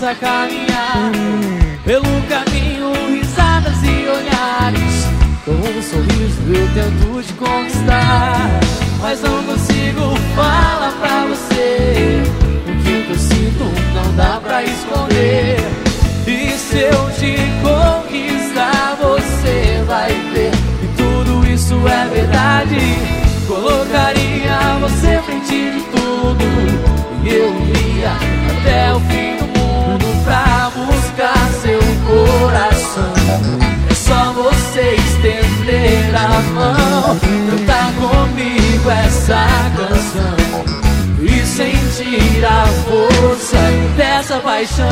a caminhar pelo caminho, risadas e olhares. Com um sorriso eu tento te conquistar, mas não consigo falar pra você. O que eu sinto não dá pra esconder. E se eu te conquistar, você vai ver que tudo isso é verdade. Colocaria você frente de tudo, e eu iria até o fim do mundo pra buscar seu coração. É só você estender a mão, cantar comigo essa canção e sentir a força dessa paixão.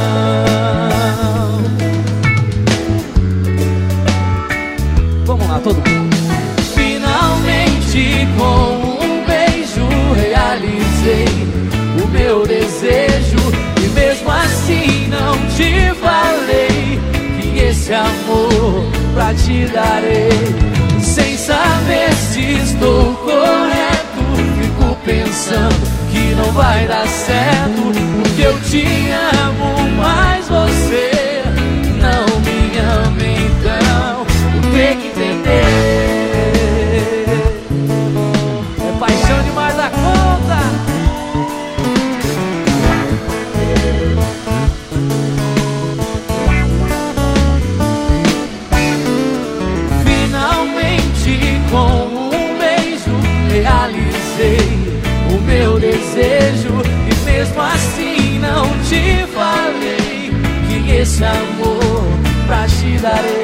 Vamos lá, todo mundo. Finalmente com um beijo realizei o meu desejo, e mesmo assim não te falei que esse amor pra te darei. Sem saber se estou correto, fico pensando que não vai dar certo, porque eu te amo, mas você não me ama. Então tem que entender, é paixão demais da conta. Finalmente com um beijo realizei o meu desejo, e mesmo assim não te falei que esse amor pra te darei.